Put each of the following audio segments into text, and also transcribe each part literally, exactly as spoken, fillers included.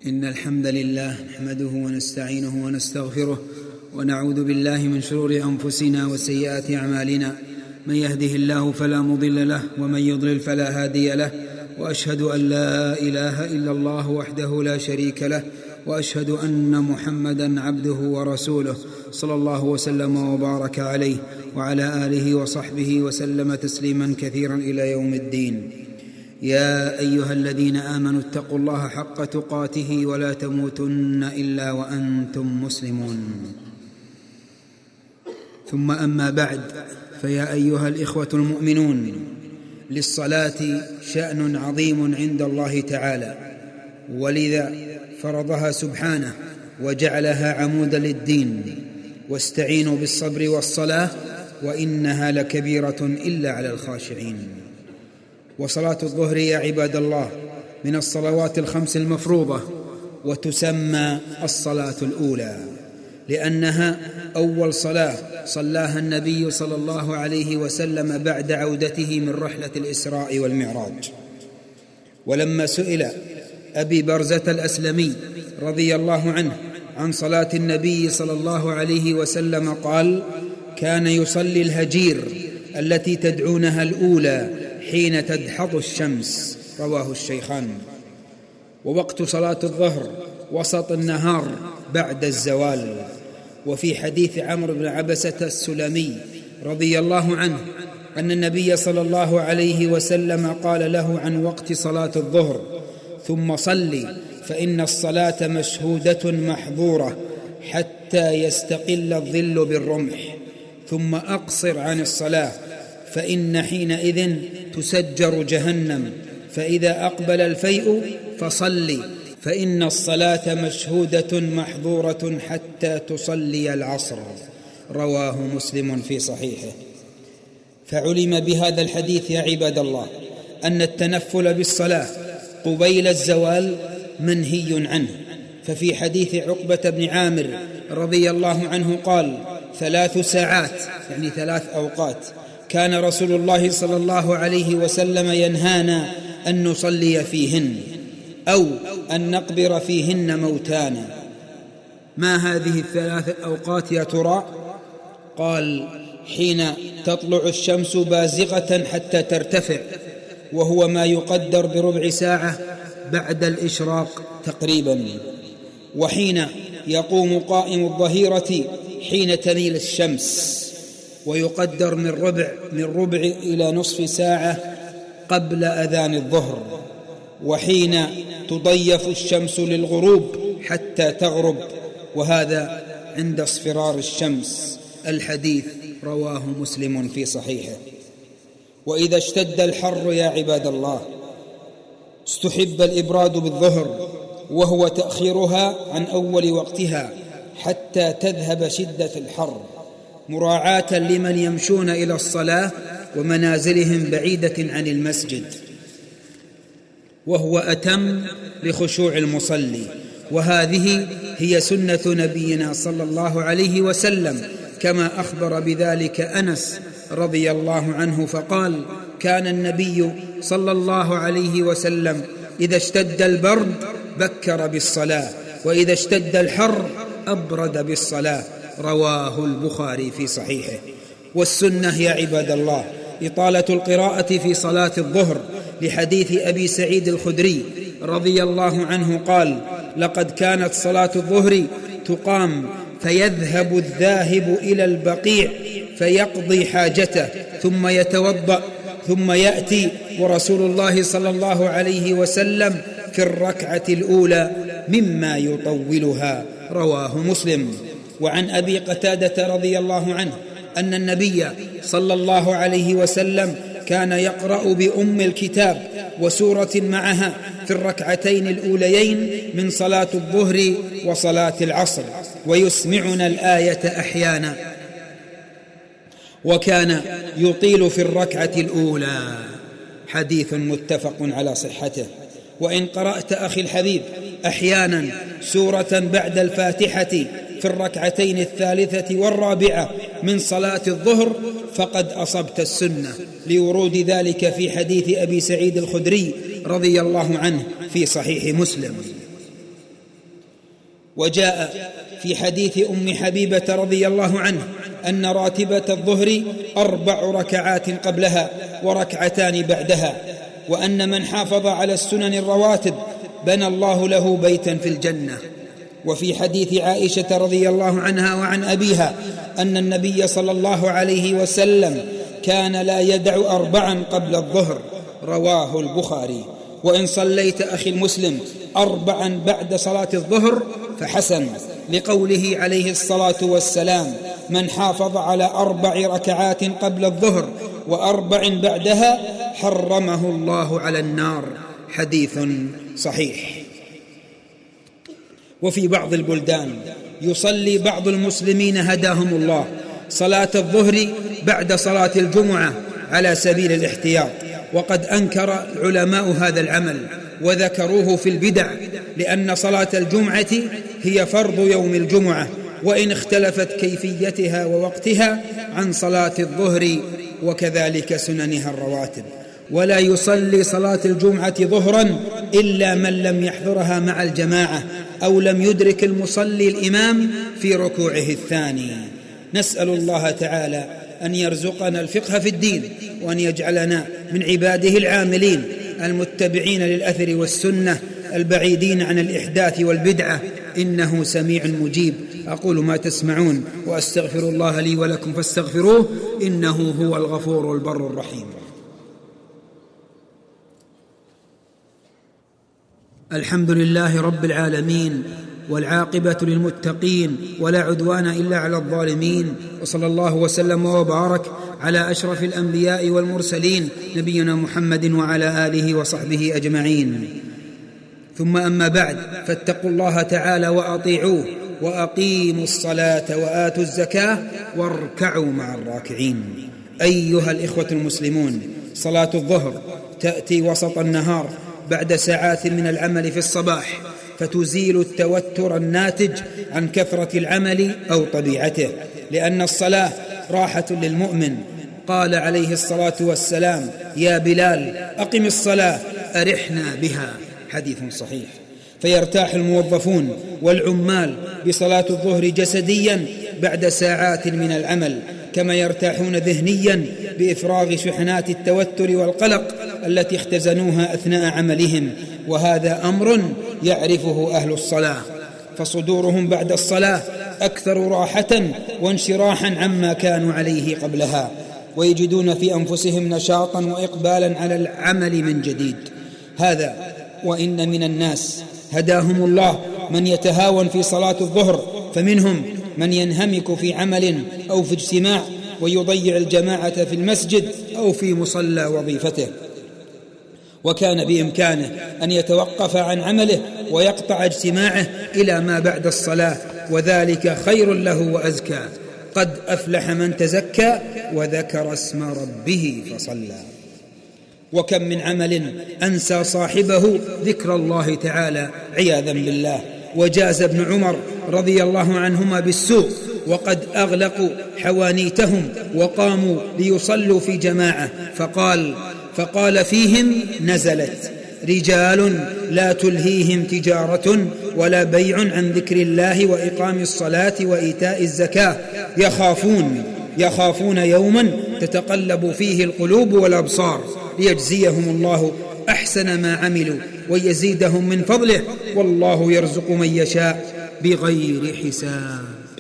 إن الحمد لله نحمده ونستعينه ونستغفره ونعوذ بالله من شرور أنفسنا وسيئات أعمالنا. من يهده الله فلا مضل له ومن يضلل فلا هادي له، وأشهد أن لا إله إلا الله وحده لا شريك له، وأشهد أن محمدًا عبده ورسوله صلى الله وسلم وبارك عليه وعلى آله وصحبه وسلم تسليمًا كثيرًا إلى يوم الدين. يا أيها الذين آمنوا اتقوا الله حق تقاته ولا تموتن إلا وأنتم مسلمون. ثم أما بعد، فيا أيها الإخوة المؤمنون، للصلاة شأن عظيم عند الله تعالى، ولذا فرضها سبحانه وجعلها عمودا للدين. واستعينوا بالصبر والصلاة وإنها لكبيرة إلا على الخاشعين. وصلاة الظهر يا عباد الله من الصلوات الخمس المفروضة، وتسمى الصلاة الأولى لأنها أول صلاة صلاها النبي صلى الله عليه وسلم بعد عودته من رحلة الإسراء والمعراج. ولما سئل أبي برزة الأسلمي رضي الله عنه عن صلاة النبي صلى الله عليه وسلم قال: كان يصلي الهجير التي تدعونها الأولى حين تدحض الشمس، رواه الشيخان. ووقت صلاة الظهر وسط النهار بعد الزوال. وفي حديث عمرو بن عبسة السلمي رضي الله عنه أن النبي صلى الله عليه وسلم قال له عن وقت صلاة الظهر: ثم صلي فإن الصلاة مشهودة محظورة حتى يستقل الظل بالرمح، ثم أقصر عن الصلاة فإن حينئذ تسجر جهنم، فإذا أقبل الفيء فصلي فإن الصلاة مشهودة محظورة حتى تصلي العصر، رواه مسلم في صحيحه. فعلم بهذا الحديث يا عباد الله أن التنفل بالصلاة قبيل الزوال منهي عنه. ففي حديث عقبة بن عامر رضي الله عنه قال: ثلاث ساعات، يعني ثلاث أوقات، كان رسول الله صلى الله عليه وسلم ينهانا أن نصلي فيهن أو أن نقبر فيهن موتانا. ما هذه الثلاث الأوقات يا ترى؟ قال: حين تطلع الشمس بازغة حتى ترتفع، وهو ما يقدر بربع ساعة بعد الإشراق تقريبا، وحين يقوم قائم الظهيرة حين تميل الشمس، ويقدر من ربع من ربع إلى نصف ساعة قبل أذان الظهر، وحين تضيف الشمس للغروب حتى تغرب، وهذا عند اصفرار الشمس. الحديث رواه مسلم في صحيحه. وإذا اشتد الحر يا عباد الله استحب الإبراد بالظهر، وهو تأخيرها عن أول وقتها حتى تذهب شدة الحر، مراعاة لمن يمشون إلى الصلاة ومنازلهم بعيدة عن المسجد، وهو أتم لخشوع المصلي. وهذه هي سنة نبينا صلى الله عليه وسلم، كما أخبر بذلك أنس رضي الله عنه فقال: كان النبي صلى الله عليه وسلم إذا اشتد البرد بكر بالصلاة، وإذا اشتد الحر أبرد بالصلاة، رواه البخاري في صحيحه. والسنة يا عباد الله إطالة القراءة في صلاة الظهر، لحديث أبي سعيد الخدري رضي الله عنه قال: لقد كانت صلاة الظهر تقام فيذهب الذاهب إلى البقيع فيقضي حاجته ثم يتوضأ ثم يأتي ورسول الله صلى الله عليه وسلم في الركعة الأولى مما يطولها، رواه مسلم. وعن أبي قتادة رضي الله عنه أن النبي صلى الله عليه وسلم كان يقرأ بأم الكتاب وسورة معها في الركعتين الأوليين من صلاة الظهر وصلاة العصر، ويسمعنا الآية أحيانا، وكان يطيل في الركعة الأولى. حديث متفق على صحته. وإن قرأت أخي الحبيب أحيانا سورة بعد الفاتحة في الركعتين الثالثة والرابعة من صلاة الظهر فقد أصبت السنة، لورود ذلك في حديث أبي سعيد الخدري رضي الله عنه في صحيح مسلم. وجاء في حديث أم حبيبة رضي الله عنه أن راتبة الظهر أربع ركعات قبلها وركعتان بعدها، وأن من حافظ على السنن الرواتب بنى الله له بيتا في الجنة. وفي حديث عائشة رضي الله عنها وعن أبيها أن النبي صلى الله عليه وسلم كان لا يدع أربعا قبل الظهر، رواه البخاري. وإن صليت أخي المسلم أربعا بعد صلاة الظهر فحسن، لقوله عليه الصلاة والسلام: من حافظ على أربع ركعات قبل الظهر وأربع بعدها حرمه الله على النار، حديث صحيح. وفي بعض البلدان يصلي بعض المسلمين هداهم الله صلاة الظهر بعد صلاة الجمعة على سبيل الاحتياط، وقد أنكر علماء هذا العمل وذكروه في البدع، لأن صلاة الجمعة هي فرض يوم الجمعة، وإن اختلفت كيفيتها ووقتها عن صلاة الظهر وكذلك سننها الرواتب. ولا يصلي صلاة الجمعة ظهرا إلا من لم يحضرها مع الجماعة أو لم يدرك المصلي الإمام في ركوعه الثاني. نسأل الله تعالى أن يرزقنا الفقه في الدين، وأن يجعلنا من عباده العاملين المتبعين للأثر والسنة البعيدين عن الإحداث والبدعة، إنه سميع مجيب. أقول ما تسمعون وأستغفر الله لي ولكم فاستغفروه، إنه هو الغفور البر الرحيم. الحمد لله رب العالمين، والعاقبة للمتقين، ولا عدوان إلا على الظالمين، وصلى الله وسلم وبارك على أشرف الأنبياء والمرسلين نبينا محمد وعلى آله وصحبه أجمعين. ثم أما بعد، فاتقوا الله تعالى وأطيعوه، وأقيموا الصلاة وآتوا الزكاة واركعوا مع الراكعين. أيها الإخوة المسلمون، صلاة الظهر تأتي وسط النهار بعد ساعات من العمل في الصباح، فتزيل التوتر الناتج عن كثرة العمل أو طبيعته، لأن الصلاة راحة للمؤمن. قال عليه الصلاة والسلام: يا بلال أقم الصلاة أرحنا بها، حديث صحيح. فيرتاح الموظفون والعمال بصلاة الظهر جسديا بعد ساعات من العمل، كما يرتاحون ذهنيا بإفراغ شحنات التوتر والقلق التي اختزنوها أثناء عملهم، وهذا أمر يعرفه أهل الصلاة، فصدورهم بعد الصلاة أكثر راحة وانشراحا عما كانوا عليه قبلها، ويجدون في أنفسهم نشاطا وإقبالا على العمل من جديد. هذا وإن من الناس هداهم الله من يتهاون في صلاة الظهر، فمنهم من ينهمك في عمل أو في اجتماع ويضيع الجماعة في المسجد أو في مصلى وظيفته، وكان بإمكانه أن يتوقف عن عمله ويقطع اجتماعه إلى ما بعد الصلاة، وذلك خير له وأزكى. قد أفلح من تزكى وذكر اسم ربه فصلى. وكم من عمل أنسى صاحبه ذكر الله تعالى عياذا بالله. وجاز ابن عمر رضي الله عنهما بالسوق وقد أغلقوا حوانيتهم وقاموا ليصلوا في جماعة، فقال فقال فيهم: نزلت: رجال لا تلهيهم تجارة ولا بيع عن ذكر الله وإقام الصلاة وإيتاء الزكاة يخافون يخافون يوما تتقلب فيه القلوب والأبصار ليجزيهم الله أحسن ما عملوا ويزيدهم من فضله، والله يرزق من يشاء بغير حساب.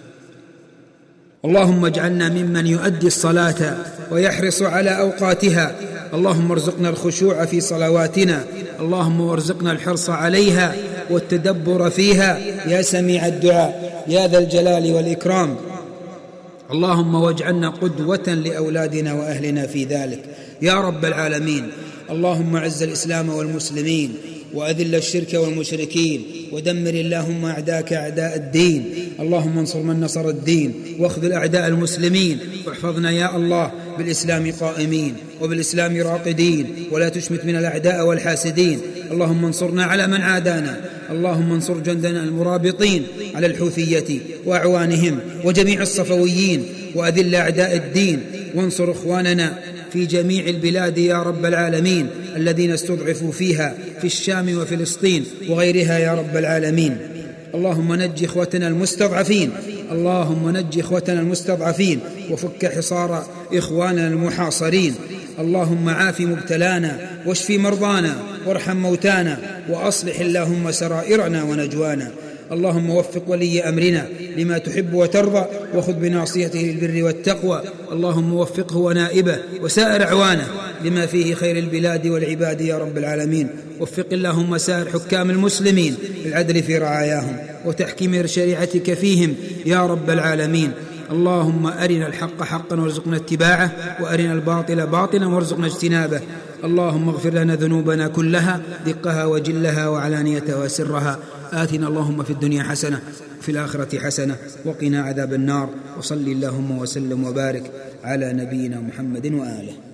اللهم اجعلنا ممن يؤدي الصلاة ويحرص على أوقاتها. اللهم ارزقنا الخشوع في صلواتنا، اللهم وارزقنا الحرص عليها والتدبر فيها يا سميع الدعاء يا ذا الجلال والإكرام. اللهم واجعلنا قدوة لأولادنا وأهلنا في ذلك يا رب العالمين. اللهم اعز الإسلام والمسلمين وأذل الشرك والمشركين ودمر اللهم أعداءك أعداء الدين. اللهم انصر من نصر الدين واخذل أعداء المسلمين، واحفظنا يا الله بالإسلام قائمين وبالإسلام راقدين، ولا تشمت من الأعداء والحاسدين. اللهم انصرنا على من عادانا، اللهم انصر جندنا المرابطين على الحوثية وأعوانهم وجميع الصفويين، وأذل أعداء الدين، وانصر إخواننا في جميع البلاد يا رب العالمين الذين استضعفوا فيها في الشام وفلسطين وغيرها يا رب العالمين. اللهم نج إخوتنا المستضعفين اللهم نج إخوتنا المستضعفين وفك حصار إخواننا المحاصرين. اللهم عاف مبتلانا واشف مرضانا وارحم موتانا وأصلح اللهم سرائرنا ونجوانا. اللهم وفق ولي أمرنا لما تحب وترضى وخذ بناصيته للبر والتقوى. اللهم وفقه ونائبه وسائر أعوانه لما فيه خير البلاد والعباد يا رب العالمين. وفق اللهم سائر حكام المسلمين بالعدل في رعاياهم وتحكيم شريعتك فيهم يا رب العالمين. اللهم أرنا الحق حقا وارزقنا اتباعه وأرنا الباطل باطلا وارزقنا اجتنابه. اللهم اغفر لنا ذنوبنا كلها دقها وجلها وعلانيتها وسرها. آتنا اللهم في الدنيا حسنة وفي الآخرة حسنة وقنا عذاب النار. وصل اللهم وسلم وبارك على نبينا محمد وآله.